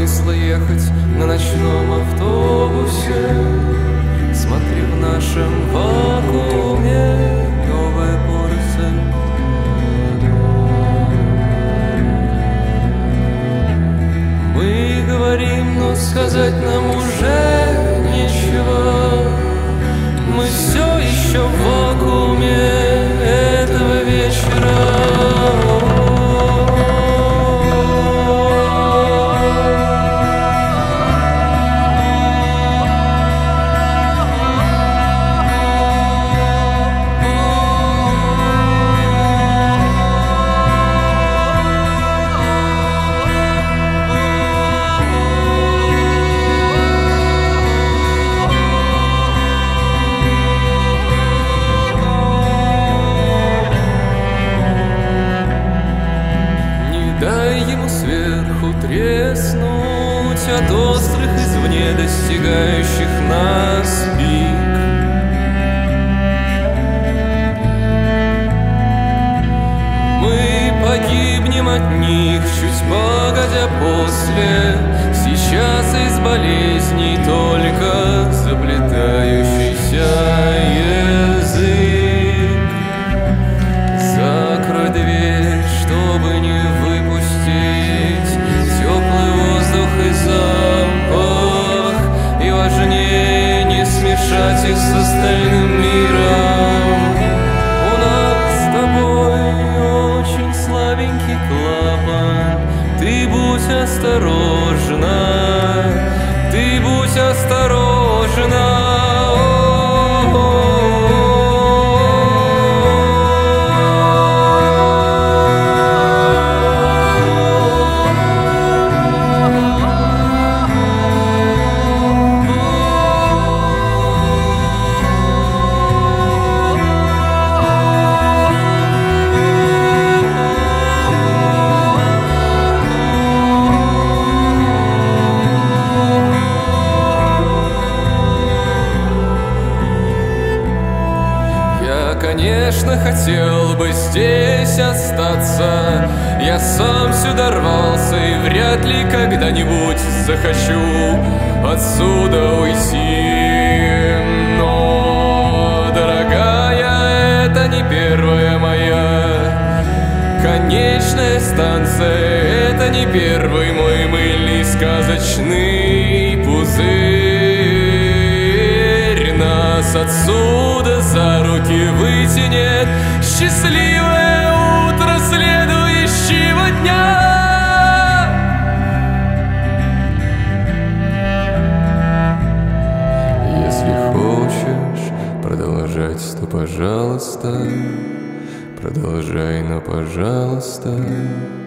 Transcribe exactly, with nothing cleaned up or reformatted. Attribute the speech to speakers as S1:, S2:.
S1: смысла ехать на ночном автобусе? Смотри, в нашем вакууме новая порция. Мы говорим, но сказать нам уже нечего. Мы все еще в вакууме этого вечера. Сверху треснуть от острых извне достигающих нас пик. Мы погибнем от них чуть погодя после. Сейчас из болезней только заплетающийся язык. Закрой дверь, чтобы не запах, и важнее не смешать их с остальным миром. У нас с тобой очень слабенький клапан. Ты будь осторожна, ты будь осторожна. Конечно, хотел бы здесь остаться. Я сам сюда рвался и вряд ли когда-нибудь захочу отсюда уйти. Но, дорогая, это не первая моя конечная станция. Это не первый мой мыльный сказочный пузырь. Нас отсюда за руки вытянет счастливое утро следующего дня. Если хочешь продолжать, то пожалуйста, продолжай, но пожалуйста.